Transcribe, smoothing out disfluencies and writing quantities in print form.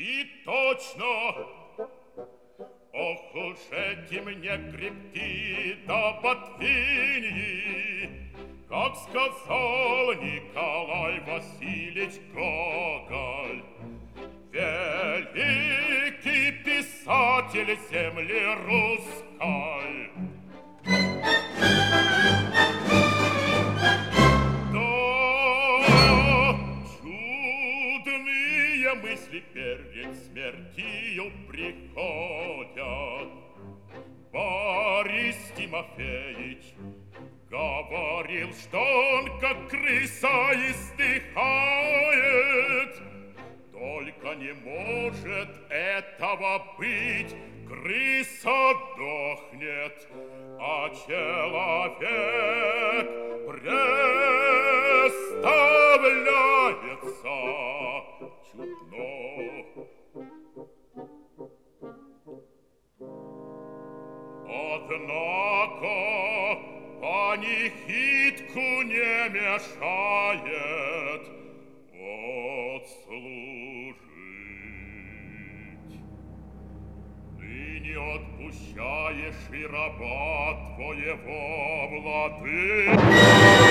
И точно, ох уж эти мне гребки да ботвиньи, как сказал Николай Васильевич Гоголь, великий писатель земли русской. Мысли перед смертью приходят. Борис Тимофеевич говорил, что он как крыса издыхает. Только не может этого быть. Крыса дохнет, а человек представляется чудно. Однако панихидку не мешает отслужить. Ты не отпущаешь и раба твоего, владыка.